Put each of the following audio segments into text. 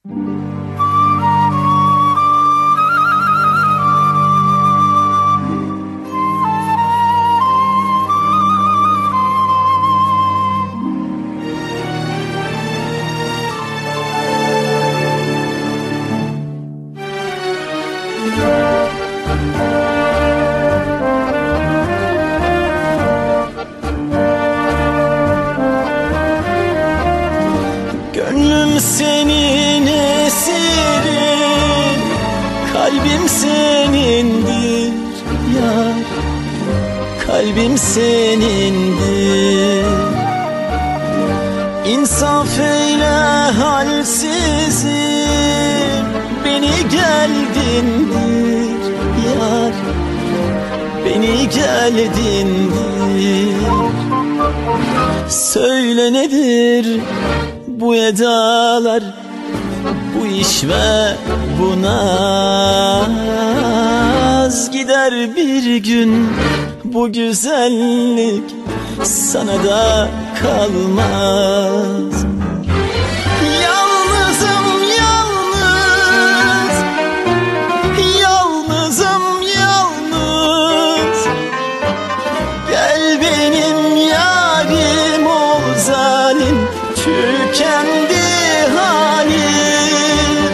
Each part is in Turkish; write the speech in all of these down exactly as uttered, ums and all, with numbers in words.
Gönlüm senin esirin, kalbim senindir yar, kalbim senindir. İnsaf eyle halsizim, beni geldindir yar, beni geldindir. Söyle nedir bu edalar, bu iş ve bu naz? Gider bir gün bu güzellik, sana da kalmaz. Yalnızım yalnız, yalnızım yalnız. Gel benim yarim ol zalim, tükendi halim.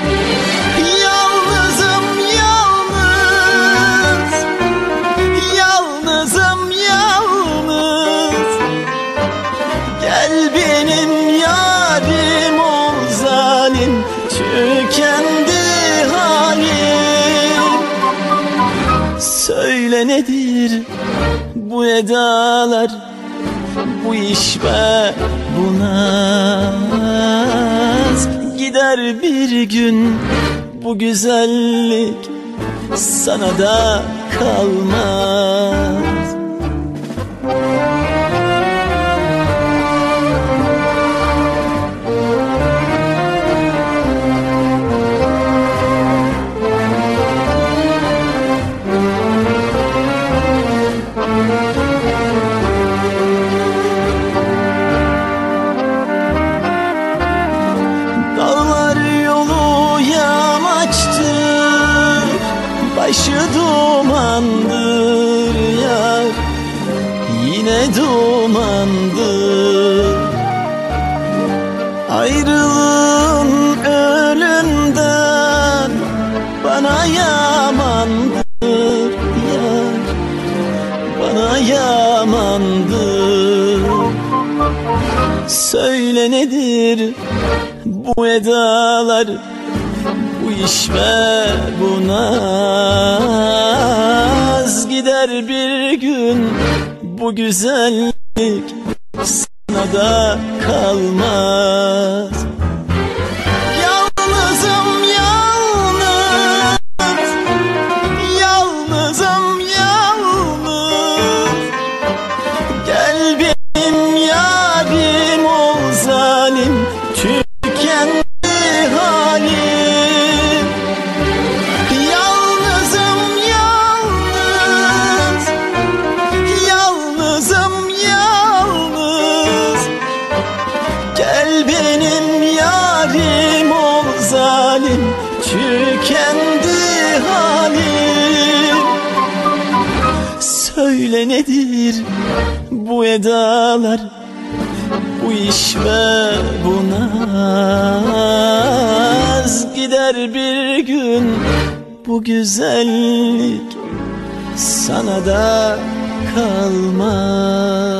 Yalnızım yalnız, yalnızım yalnız. Gel benim yarim ol zalim, tükendi halim. Söyle nedir bu edalar, bu iş ve bu naz? Gider bir gün bu güzellik, sana da kalmaz. Başı dumandır yar, yine dumandır. Ayrılığın ölümden bana yamandır yar, bana yamandır. Söyle nedir bu edalar, bu iş ve bu naz? Gider bir gün bu güzellik, sana da kalmaz. Yalnızım yalnız, yalnızım yalnız. Gel benim yarim ol zalim, tükendi halim. Yalnızım yalnız, yalnızım yalnız. Gel benim yarim ol zalim, tükendi halim. Söyle nedir bu edalar, bu iş ve bu naz? Gider bir gün bu güzellik, sana da kalmaz.